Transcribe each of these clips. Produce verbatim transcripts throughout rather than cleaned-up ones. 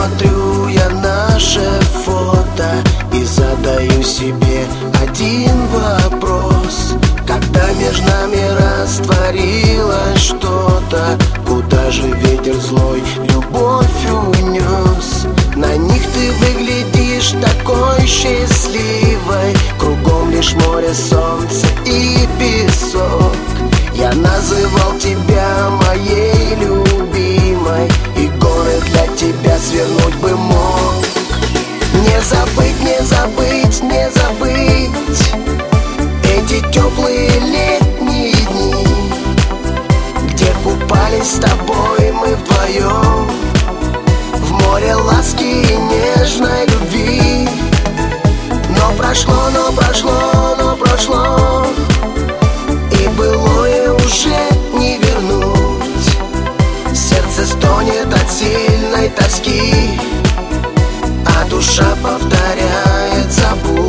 смотрю я наше фото и задаю себе один вопрос: когда между нами растворилось что-то, куда же ветер злой любовь унес? На них ты выглядишь такой счастливой, кругом лишь море, солнце и песок. Я называл тебя моей любимой, и горы для тебя свернуть бы мог. Не забыть, не забыть, не забыть эти теплые летние дни, где купались с тобой мы вдвоем в море ласки и нежной любви. Но прошло, но прошло, но прошло, и былое уже не вернуть. Сердце стонет от сильной тоски, а душа повторяет: забудь.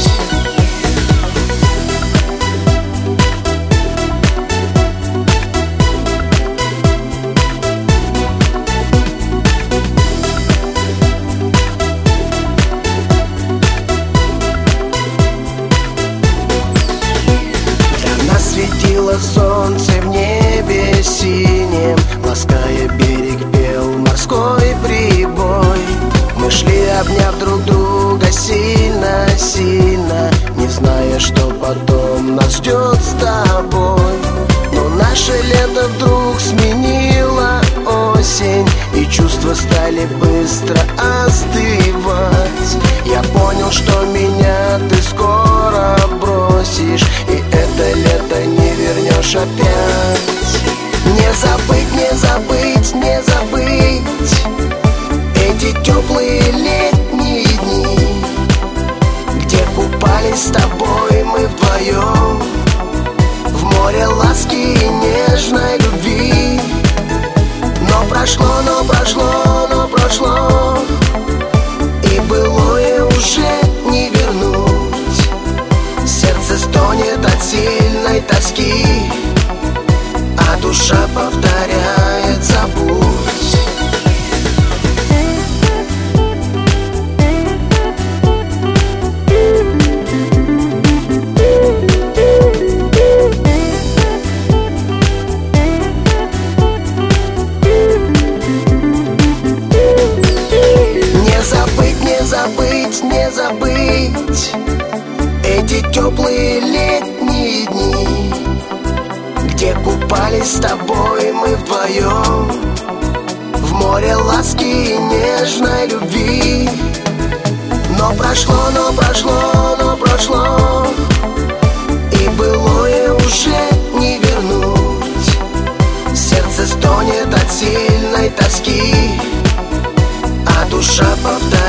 Светило солнце в небе синем, лаская берег, пел морской прибой. Мы шли, обняв друг друга сильно-сильно, не зная, что потом нас ждет с тобой. Но наше лето вдруг сменило осень, и чувства стали быстро остывать. Я понял, что меня ты скоро бросишь, и это лето не вернешь опять. Не забыть, не забыть, не забыть эти теплые летние дни, где купались с тобой мы вдвоем в море ласки и нежной любви. Но прошло, но прошло, но прошло, и былое уже не вернуть. Сердце стонет от сильной тоски, а душа повторяет: забудь. Не забыть эти теплые летние дни, где купались с тобой мы вдвоем в море ласки и нежной любви. Но прошло, но прошло, но прошло, и былое уже не вернуть. Сердце стонет от сильной тоски, а душа повторяет: